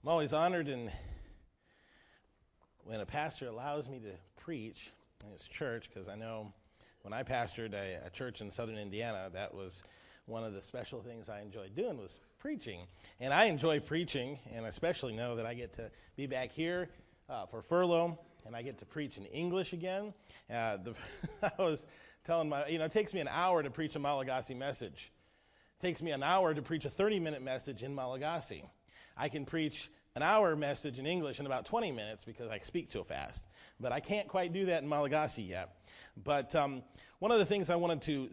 I'm always honored when a pastor allows me to preach in his church, because I know when I pastored a church in southern Indiana, that was one of the special things I enjoyed doing was preaching. And I enjoy preaching, and especially know that I get to be back here for furlough, and I get to preach in English again. I was telling it takes me an hour to preach a Malagasy message. It takes me an hour to preach a 30-minute message in Malagasy. I can preach an hour message in English in about 20 minutes because I speak so fast. But I can't quite do that in Malagasy yet. But one of the things I wanted to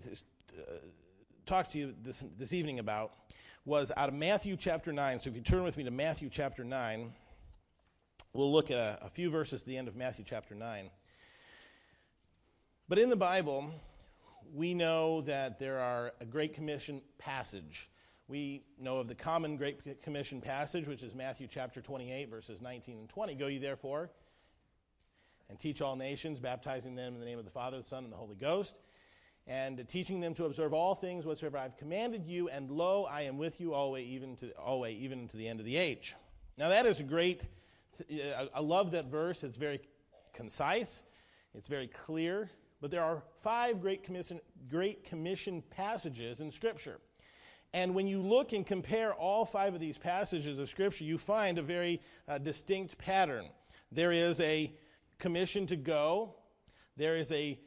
talk to you this evening about was out of Matthew chapter 9. So if you turn with me to Matthew chapter 9, we'll look at a few verses at the end of Matthew chapter 9. But in the Bible, we know that there are a Great Commission passage. We know of the common Great Commission passage, which is Matthew chapter 28, verses 19 and 20. Go ye therefore and teach all nations, baptizing them in the name of the Father, the Son, and the Holy Ghost, and teaching them to observe all things whatsoever I have commanded you, and lo, I am with you always, even to the end of the age. Now that is a great, I love that verse. It's very concise. It's very clear. But there are 5 Great Commission passages in Scripture. And when you look and compare all 5 of these passages of Scripture, you find a very distinct pattern. There is a commission to go. There is a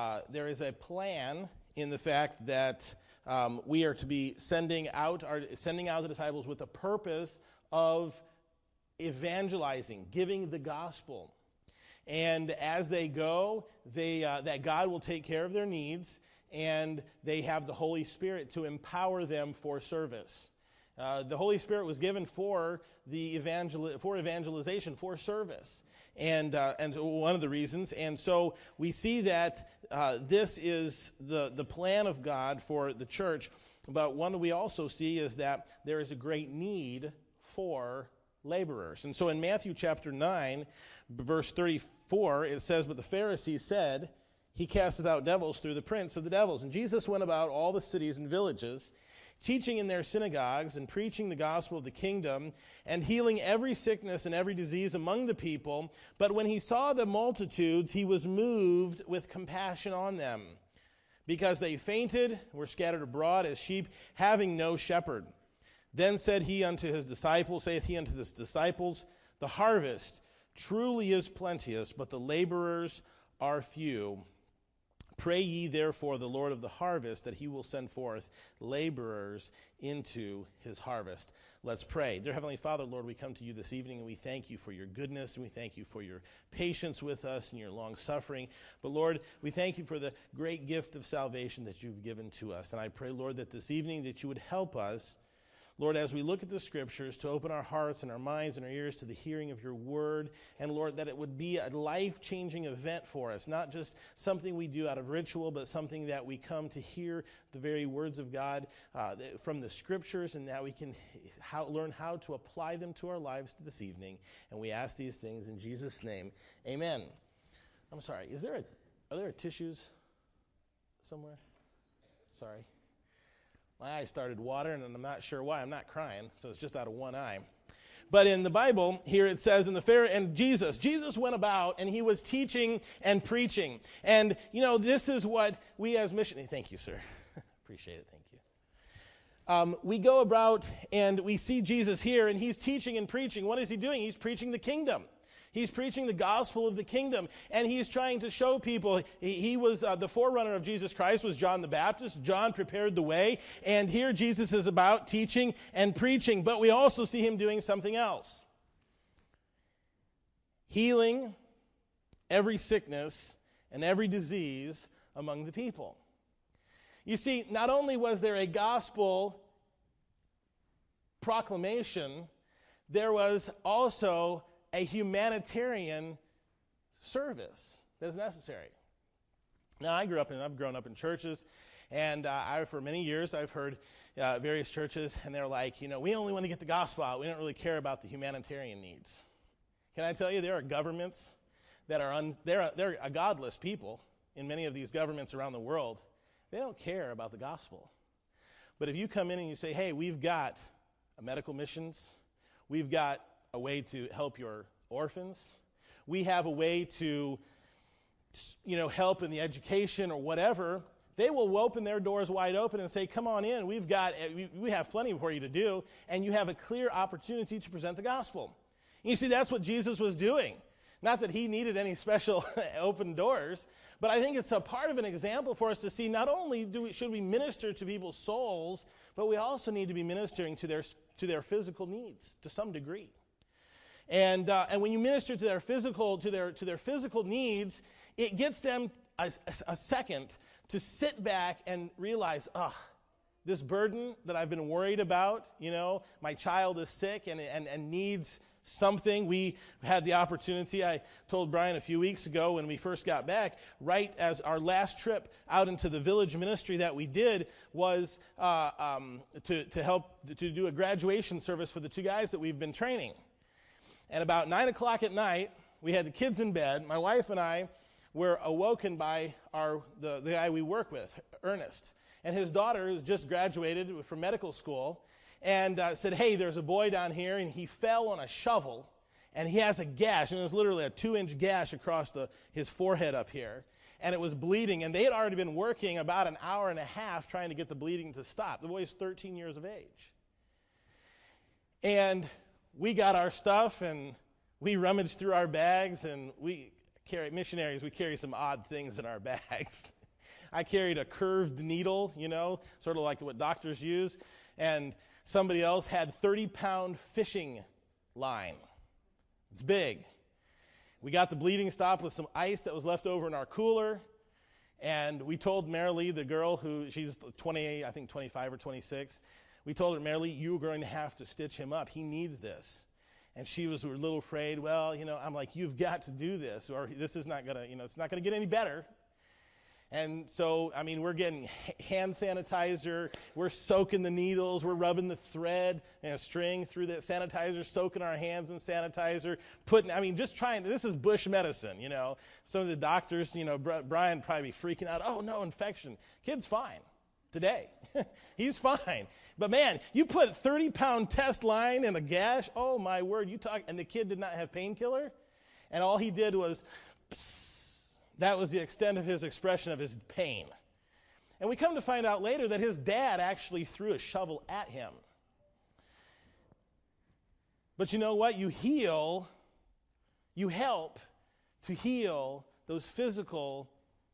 plan in the fact that we are to be sending out the disciples with the purpose of evangelizing, giving the gospel. And as they go, that God will take care of their needs, and they have the Holy Spirit to empower them for service. The Holy Spirit was given for evangelization, for service, and one of the reasons. And so we see that this is the plan of God for the church. But one we also see is that there is a great need for laborers. And so in Matthew chapter 9, verse 34, it says, "But the Pharisees said, He casteth out devils through the prince of the devils. And Jesus went about all the cities and villages, teaching in their synagogues and preaching the gospel of the kingdom, and healing every sickness and every disease among the people. But when he saw the multitudes, he was moved with compassion on them, because they fainted, were scattered abroad as sheep, having no shepherd. Then said he unto his disciples, saith he unto his disciples, The harvest truly is plenteous, but the laborers are few. Pray ye therefore the Lord of the harvest, that he will send forth laborers into his harvest." Let's pray. Dear Heavenly Father, Lord, we come to you this evening, and we thank you for your goodness, and we thank you for your patience with us and your long suffering. But Lord, we thank you for the great gift of salvation that you've given to us. And I pray, Lord, that this evening that you would help us, Lord, as we look at the Scriptures, to open our hearts and our minds and our ears to the hearing of your word, and Lord, that it would be a life-changing event for us, not just something we do out of ritual, but something that we come to hear the very words of God from the Scriptures, and that we can learn how to apply them to our lives this evening. And we ask these things in Jesus' name. Amen. I'm sorry, are there tissues somewhere? Sorry. My eye started watering, and I'm not sure why. I'm not crying, so it's just out of one eye. But in the Bible, here it says, Jesus went about, and he was teaching and preaching. And, this is what we as missionaries, thank you, sir. Appreciate it, thank you. We go about, and we see Jesus here, and he's teaching and preaching. What is he doing? He's preaching the kingdom. He's preaching the gospel of the kingdom, and he's trying to show people. He was the forerunner of Jesus Christ was John the Baptist. John prepared the way, and here Jesus is about teaching and preaching, but we also see him doing something else. Healing every sickness and every disease among the people. You see, not only was there a gospel proclamation, there was also a humanitarian service that's necessary. Now, I've grown up in churches, and for many years I've heard various churches, and they're like, we only want to get the gospel out. We don't really care about the humanitarian needs. Can I tell you, there are governments that they're a godless people in many of these governments around the world. They don't care about the gospel. But if you come in and you say, hey, we've got a medical missions, we've got a way to help your orphans. We have a way to, help in the education or whatever. They will open their doors wide open and say, come on in, we have plenty for you to do, and you have a clear opportunity to present the gospel. You see, that's what Jesus was doing. Not that he needed any special open doors, but I think it's a part of an example for us to see not only should we minister to people's souls, but we also need to be ministering to their physical needs to some degree. And when you minister to their physical needs, it gets them a second to sit back and realize, this burden that I've been worried about, my child is sick and needs something. We had the opportunity, I told Brian a few weeks ago when we first got back, right as our last trip out into the village ministry that we did was to help to do a graduation service for the two guys that we've been training. And about 9 o'clock at night, we had the kids in bed. My wife and I were awoken by the guy we work with, Ernest. And his daughter, who's just graduated from medical school, and said, hey, there's a boy down here, and he fell on a shovel, and he has a gash, and it was literally a 2-inch gash across his forehead up here, and it was bleeding, and they had already been working about an hour and a half trying to get the bleeding to stop. The boy's 13 years of age. And we got our stuff, and we rummaged through our bags, and we carry some odd things in our bags. I carried a curved needle, sort of like what doctors use, and somebody else had 30-pound fishing line. It's big. We got the bleeding stopped with some ice that was left over in our cooler, and we told Marilee, the girl she's 28, I think 25 or 26, we told her, Marilee, you're going to have to stitch him up. He needs this. And she was a little afraid. Well, I'm like, you've got to do this, or this is not going to, it's not going to get any better. And so, we're getting hand sanitizer, we're soaking the needles, we're rubbing the thread and a string through the sanitizer, soaking our hands in sanitizer, this is bush medicine, Some of the doctors, Brian probably be freaking out, oh no, infection. Kid's fine today. He's fine. But man, you put 30-pound test line in a gash, oh my word, and the kid did not have painkiller, and all he did was, psst. That was the extent of his expression of his pain. And we come to find out later that his dad actually threw a shovel at him. But you know what? You help to heal those physical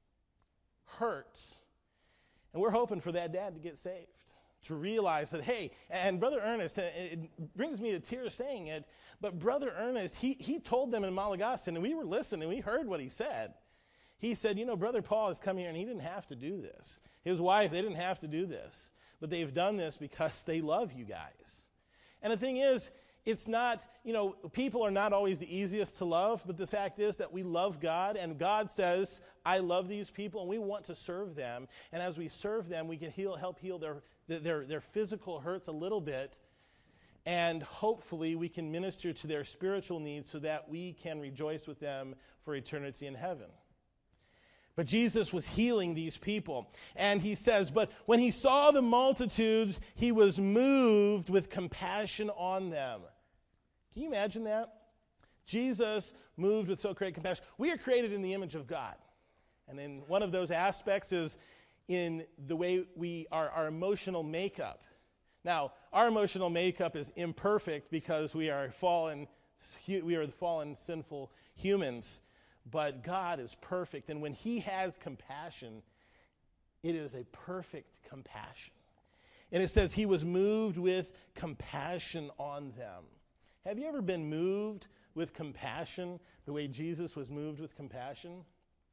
hurts. And we're hoping for that dad to get saved, to realize that, hey, and Brother Ernest, it brings me to tears saying it, but Brother Ernest, he told them in Malagasy, and we were listening, we heard what he said. He said, Brother Paul has come here, and he didn't have to do this. His wife, they didn't have to do this. But they've done this because they love you guys. And the thing is, it's not, people are not always the easiest to love, but the fact is that we love God, and God says, I love these people, and we want to serve them. And as we serve them, we can help heal their physical hurts a little bit, and hopefully we can minister to their spiritual needs so that we can rejoice with them for eternity in heaven. But Jesus was healing these people. And he says, but when he saw the multitudes, he was moved with compassion on them. Can you imagine that? Jesus moved with so great compassion. We are created in the image of God. And then one of those aspects is in the way our emotional makeup. Now, our emotional makeup is imperfect because we are the fallen, sinful humans. But God is perfect, and when he has compassion, it is a perfect compassion. And it says he was moved with compassion on them. Have you ever been moved with compassion the way Jesus was moved with compassion?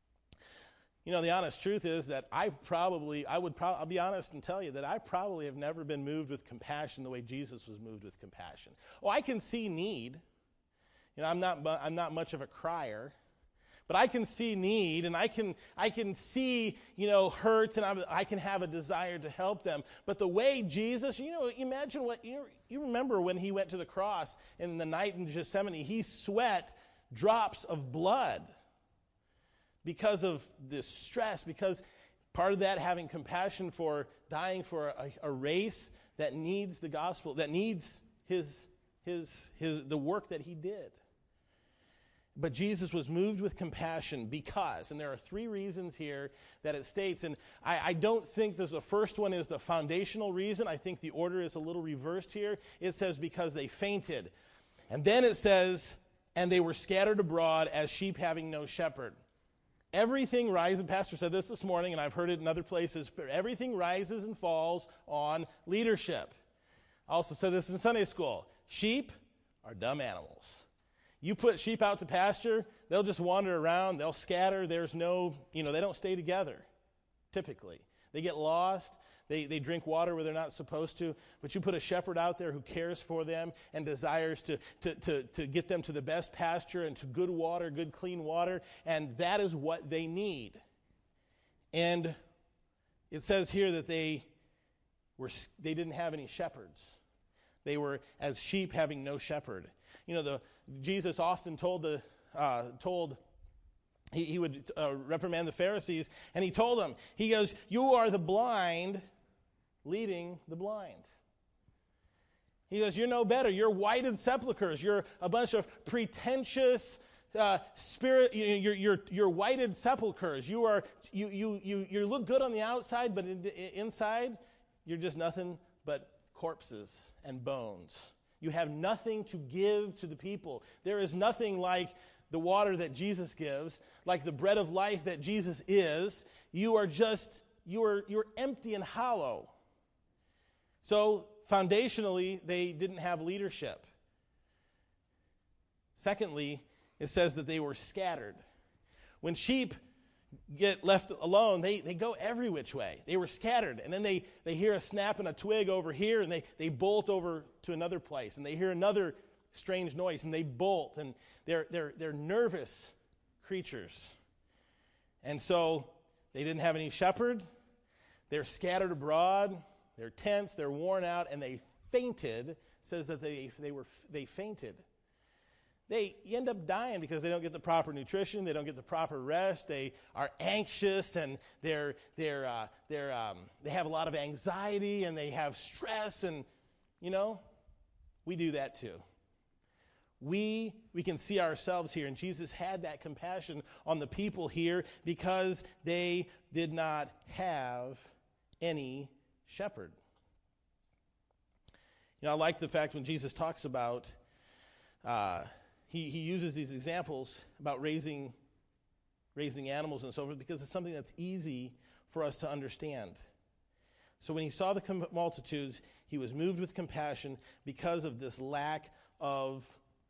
The honest truth is that I'll be honest and tell you that I probably have never been moved with compassion the way Jesus was moved with compassion. Oh, I can see need. I'm not much of a crier. But I can see need, and I can see, hurts, and I can have a desire to help them. But the way Jesus, imagine you remember when he went to the cross in the night in Gethsemane, he sweat drops of blood because of this stress, because part of that having compassion for dying for a race that needs the gospel, that needs his the work that he did. But Jesus was moved with compassion because, and there are 3 reasons here that it states, and I don't think the first one is the foundational reason. I think the order is a little reversed here. It says because they fainted. And then it says, and they were scattered abroad as sheep having no shepherd. Everything rises, and Pastor said this morning, and I've heard it in other places, but everything rises and falls on leadership. I also said this in Sunday school. Sheep are dumb animals. You put sheep out to pasture, they'll just wander around, they'll scatter, there's no, they don't stay together, typically. They get lost, they drink water where they're not supposed to, but you put a shepherd out there who cares for them and desires to get them to the best pasture and to good water, good clean water, and that is what they need. And it says here that they didn't have any shepherds. They were as sheep having no shepherd. Jesus often he would reprimand the Pharisees, and he told them, he goes, "You are the blind leading the blind." He goes, "You're no better. You're whited sepulchres. You're a bunch of pretentious spirit. You're whited sepulchres. You look good on the outside, but inside, you're just nothing but corpses and bones. You have nothing to give to the people. There is nothing like the water that Jesus gives, like the bread of life that Jesus is. You're empty and hollow." So foundationally, they didn't have leadership. Secondly, it says that they were scattered. When sheep get left alone, they go every which way. They were scattered, and then they hear a snap and a twig over here, and they bolt over to another place, and they hear another strange noise, and they bolt, and they're nervous creatures. And so they didn't have any shepherd. They're scattered abroad. They're tense. They're worn out, and they fainted. It says that they fainted. You end up dying because they don't get the proper nutrition, they don't get the proper rest, they are anxious, and they have a lot of anxiety, and they have stress, and we do that too. We can see ourselves here, and Jesus had that compassion on the people here because they did not have any shepherd. I like the fact when Jesus talks about He uses these examples about raising animals and so forth because it's something that's easy for us to understand. So when he saw the multitudes, he was moved with compassion because of this lack of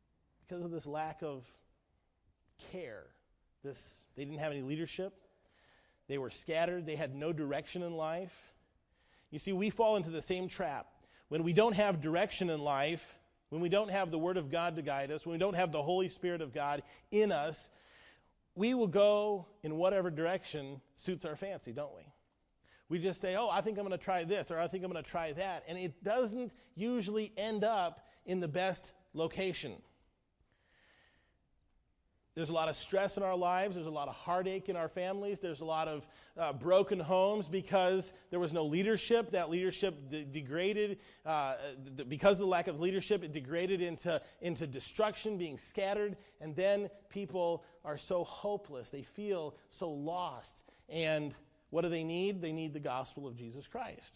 care. They didn't have any leadership. They were scattered. They had no direction in life. You see, we fall into the same trap. When we don't have direction in life, when we don't have the Word of God to guide us, when we don't have the Holy Spirit of God in us, we will go in whatever direction suits our fancy, don't we? We just say, I think I'm going to try this, or I think I'm going to try that, and it doesn't usually end up in the best location. There's a lot of stress in our lives. There's a lot of heartache in our families. There's a lot of broken homes because there was no leadership. That leadership degraded. Because of the lack of leadership, it degraded into destruction, being scattered. And then people are so hopeless. They feel so lost. And what do they need? They need the gospel of Jesus Christ.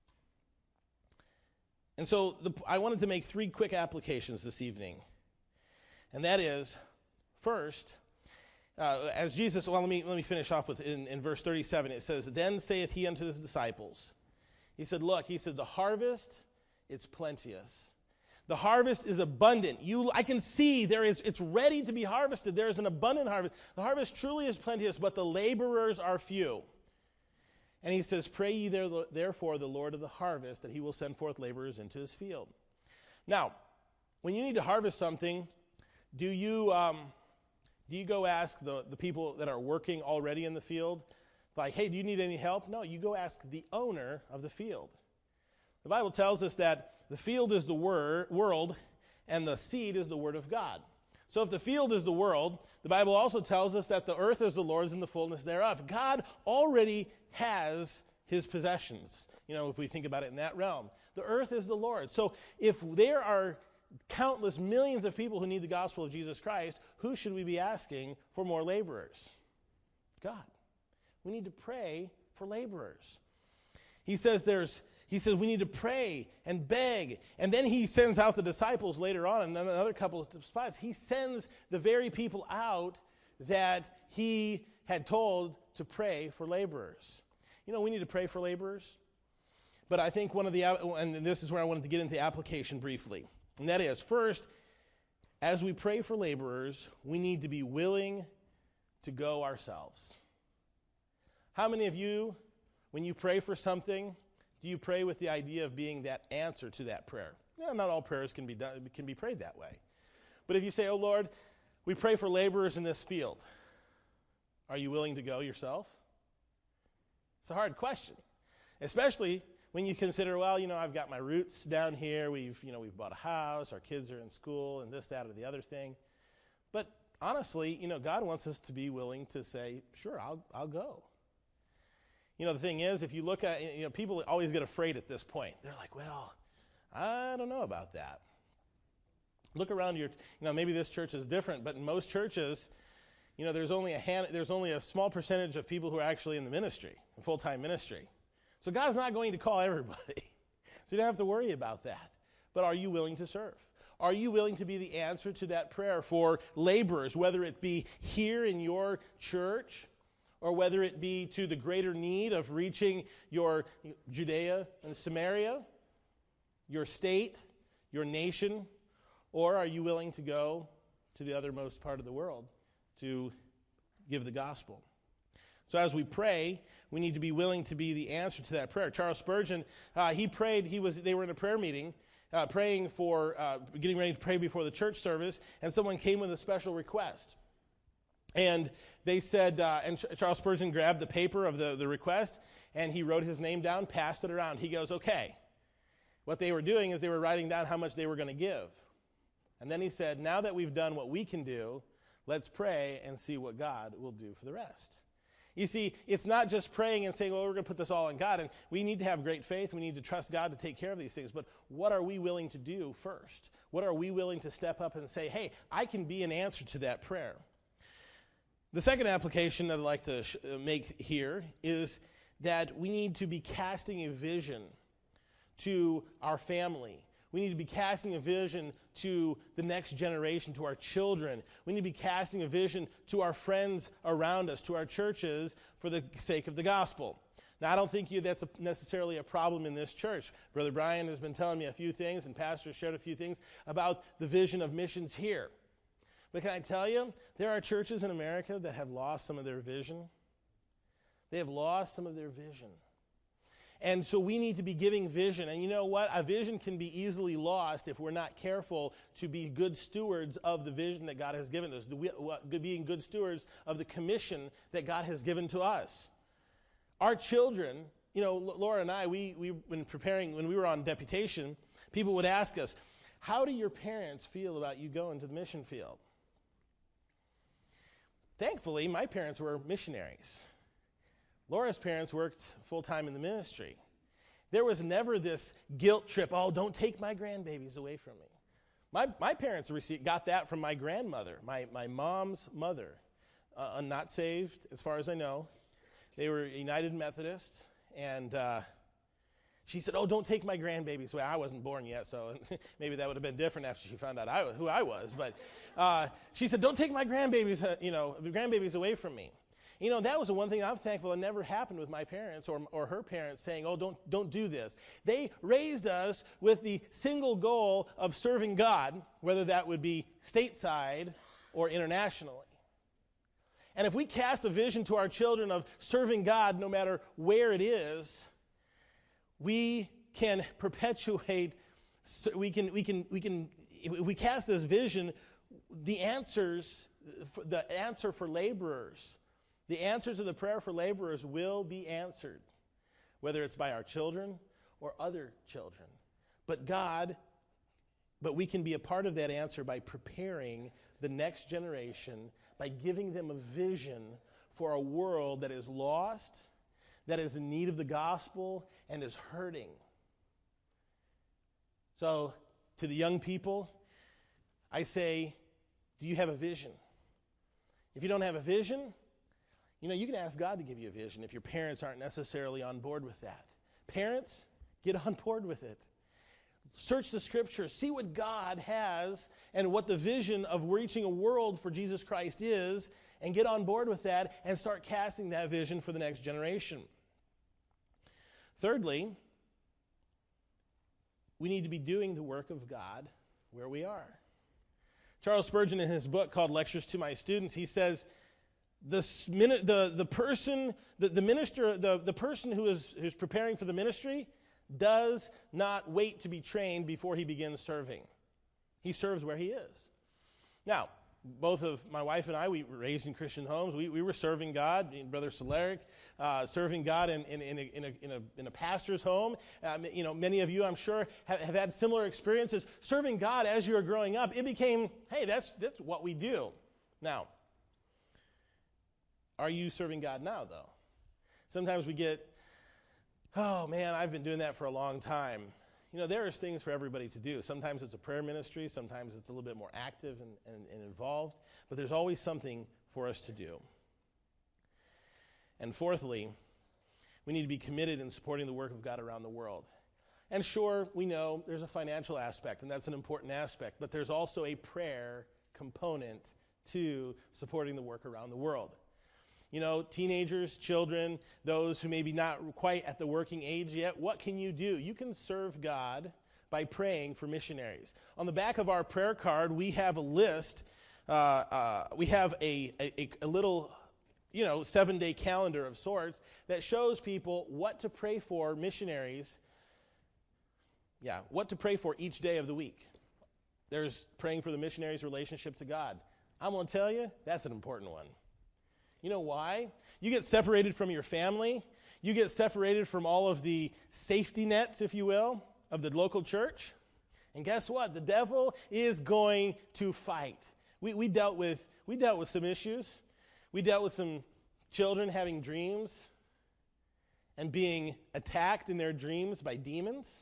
And so I wanted to make 3 quick applications this evening. And that is, first, as Jesus, let me finish off with in verse 37. It says, "Then saith he unto his disciples," he said, the harvest, it's plenteous. The harvest is abundant. I can see it's ready to be harvested. There is an abundant harvest. The harvest truly is plenteous, but the laborers are few. And he says, "Pray ye therefore the Lord of the harvest, that he will send forth laborers into his field." Now, when you need to harvest something, do you go ask the people that are working already in the field, like, "Hey, do you need any help?" No, you go ask the owner of the field. The Bible tells us that the field is the world, and the seed is the word of God. So if the field is the world, the Bible also tells us that the earth is the Lord's and the fullness thereof. God already has his possessions, if we think about it in that realm. The earth is the Lord's. So if there are countless millions of people who need the gospel of Jesus Christ, who should we be asking for more laborers? God. We need to pray for laborers. He says we need to pray and beg. And then he sends out the disciples later on in another couple of spots. He sends the very people out that he had told to pray for laborers. You know, we need to pray for laborers. But I think and this is where I wanted to get into the application briefly. And that is, first, as we pray for laborers, we need to be willing to go ourselves. How many of you, when you pray for something, do you pray with the idea of being that answer to that prayer? Yeah, not all prayers can be prayed that way. But if you say, oh Lord, we pray for laborers in this field, are you willing to go yourself? It's a hard question, especially when you consider, well, you know, I've got my roots down here. We've bought a house. Our kids are in school and this, that, or the other thing. But honestly, you know, God wants us to be willing to say, sure, I'll go. You know, the thing is, if you look at, you know, people always get afraid at this point. They're like, well, I don't know about that. Look around maybe this church is different, but in most churches, you know, there's only a small percentage of people who are actually in the ministry, in full-time ministry. So God's not going to call everybody. So you don't have to worry about that. But are you willing to serve? Are you willing to be the answer to that prayer for laborers, whether it be here in your church or whether it be to the greater need of reaching your Judea and Samaria, your state, your nation, or are you willing to go to the othermost part of the world to give the gospel? So as we pray, we need to be willing to be the answer to that prayer. Charles Spurgeon, he prayed. They were in a prayer meeting, getting ready to pray before the church service, and someone came with a special request. And they said, and Charles Spurgeon grabbed the paper of the request, and he wrote his name down, passed it around. He goes, okay. What they were doing is they were writing down how much they were going to give. And then he said, now that we've done what we can do, let's pray and see what God will do for the rest. You see, it's not just praying and saying, well, we're going to put this all on God. And we need to have great faith. We need to trust God to take care of these things. But what are we willing to do first? What are we willing to step up and say, hey, I can be an answer to that prayer? The second application that I'd like to make here is that we need to be casting a vision to our family. We need to be casting a vision to the next generation, to our children. We need to be casting a vision to our friends around us, to our churches, for the sake of the gospel. Now, I don't think that's necessarily a problem in this church. Brother Brian has been telling me a few things, and Pastor shared a few things about the vision of missions here. But can I tell you, there are churches in America that have lost some of their vision. They have lost some of their vision. And so we need to be giving vision. And you know what? A vision can be easily lost if we're not careful to be good stewards of the vision that God has given us, being good stewards of the commission that God has given to us. Our children, you know, Laura and I, when we were on deputation, people would ask us, how do your parents feel about you going to the mission field? Thankfully, my parents were missionaries. Laura's parents worked full-time in the ministry. There was never this guilt trip, oh, don't take my grandbabies away from me. My parents got that from my grandmother, my mom's mother, not saved as far as I know. They were United Methodist, and she said, oh, don't take my grandbabies away. I wasn't born yet, so maybe that would have been different after she found out who I was. But she said, don't take my grandbabies away from me. You know, that was the one thing I'm thankful it never happened with my parents or her parents saying, oh, don't do this. They raised us with the single goal of serving God, whether that would be stateside or internationally. And if we cast a vision to our children of serving God no matter where it is, we can perpetuate, if we cast this vision, the answer for laborers, the answer to the prayer for laborers will be answered, whether it's by our children or other children. But we can be a part of that answer by preparing the next generation, by giving them a vision for a world that is lost, that is in need of the gospel, and is hurting. So, to the young people, I say, do you have a vision? If you don't have a vision, you can ask God to give you a vision if your parents aren't necessarily on board with that. Parents, get on board with it. Search the Scriptures. See what God has and what the vision of reaching a world for Jesus Christ is, and get on board with that and start casting that vision for the next generation. Thirdly, we need to be doing the work of God where we are. Charles Spurgeon, in his book called Lectures to My Students, he says, the person who's preparing for the ministry does not wait to be trained before he begins serving. He serves where he is. Now, both of my wife and I, we were raised in Christian homes. We were serving God. Brother Soleric, serving God in a pastor's home. Many of you, I'm sure, have had similar experiences serving God as you were growing up. It became, hey, that's what we do. Now, are you serving God now, though? Sometimes we get, oh man, I've been doing that for a long time. There's things for everybody to do. Sometimes it's a prayer ministry. Sometimes it's a little bit more active and involved. But there's always something for us to do. And fourthly, we need to be committed in supporting the work of God around the world. And sure, we know there's a financial aspect, and that's an important aspect. But there's also a prayer component to supporting the work around the world. Teenagers, children, those who maybe not quite at the working age yet, what can you do? You can serve God by praying for missionaries. On the back of our prayer card, we have a list. We have a little, 7-day calendar of sorts that shows people what to pray for missionaries. Yeah, what to pray for each day of the week. There's praying for the missionary's relationship to God. I'm going to tell you, that's an important one. You know why? You get separated from your family. You get separated from all of the safety nets, if you will, of the local church. And guess what? The devil is going to fight. We dealt with some issues. We dealt with some children having dreams and being attacked in their dreams by demons.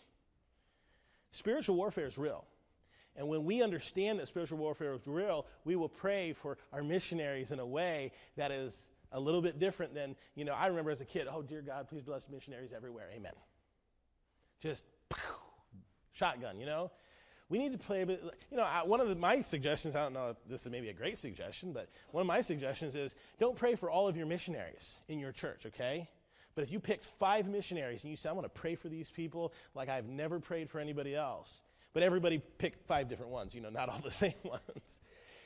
Spiritual warfare is real. And when we understand that spiritual warfare is real, we will pray for our missionaries in a way that is a little bit different than, I remember as a kid, oh, dear God, please bless missionaries everywhere. Amen. Just shotgun, We need to play, one of my suggestions, I don't know if this is maybe a great suggestion, but one of my suggestions is don't pray for all of your missionaries in your church, okay? But if you picked 5 missionaries and you say, I'm going to pray for these people like I've never prayed for anybody else, but everybody picked 5 different ones, not all the same ones.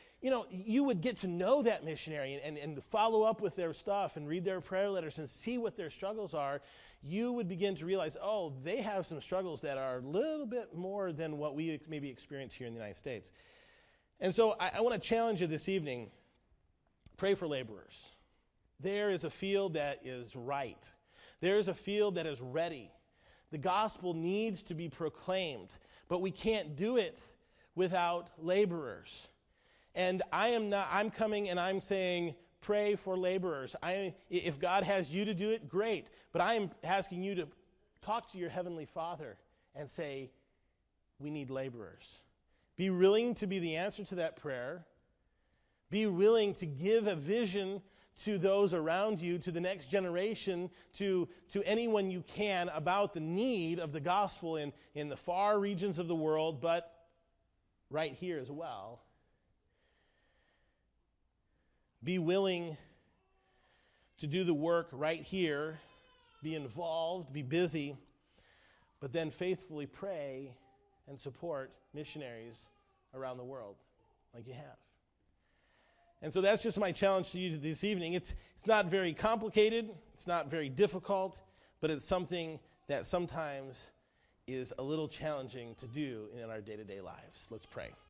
You would get to know that missionary and follow up with their stuff and read their prayer letters and see what their struggles are. You would begin to realize, oh, they have some struggles that are a little bit more than what we maybe experience here in the United States. And so I want to challenge you this evening, pray for laborers. There is a field that is ripe. There is a field that is ready. The gospel needs to be proclaimed. But we can't do it without laborers. And I'm coming and I'm saying, pray for laborers. If God has you to do it, great. But I am asking you to talk to your Heavenly Father and say, we need laborers. Be willing to be the answer to that prayer. Be willing to give a vision to those around you, to the next generation, to anyone you can about the need of the gospel in the far regions of the world, but right here as well. Be willing to do the work right here, be involved, be busy, but then faithfully pray and support missionaries around the world like you have. And so that's just my challenge to you this evening. It's not very complicated. It's not very difficult, but it's something that sometimes is a little challenging to do in our day-to-day lives. Let's pray.